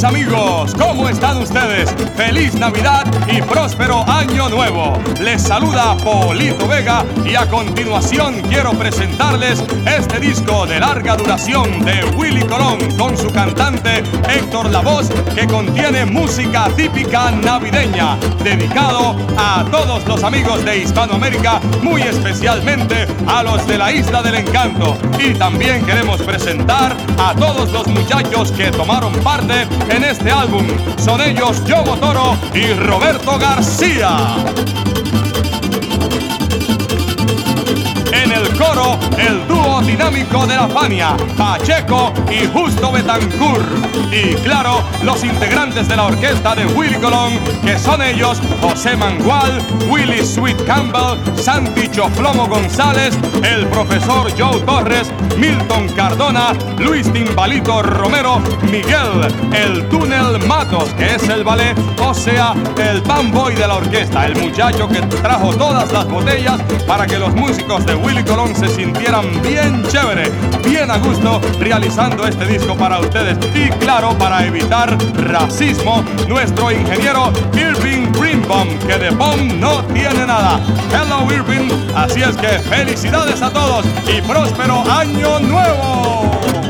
Queridos amigos, ¿cómo están ustedes? ¡Feliz Navidad y próspero Año Nuevo! Les saluda Polito Vega y a continuación quiero presentarles este disco de larga duración de Willy Colón con su cantante Héctor Lavoz, que contiene música típica navideña, dedicado a todos los amigos de Hispanoamérica, muy especialmente a los de la Isla del Encanto. Y también queremos presentar a todos los muchachos que tomaron parte en este álbum. Son ellos Yogo Toro y Roberto García. En el coro, el dúo dinámico de la Fania, Pacheco y Justo Betancourt. Y claro, los integrantes de la orquesta de Willy Colón, que son ellos José Mangual, Willy Sweet Campbell, Santi Choflomo González, el profesor Joe Torres, Milton Cardona, Luis Timbalito Romero, Miguel El Túnel Matos, que es el ballet, o sea, el fanboy de la orquesta, el muchacho que trajo todas las botellas para que los músicos de Willy Colón se sintieran bien chévere, bien a gusto, realizando este disco para ustedes. Y claro, para evitar racismo, nuestro ingeniero Irving Greenbaum, que de bomb no tiene nada. Hello Irving, así es que felicidades a todos y próspero Año Nuevo.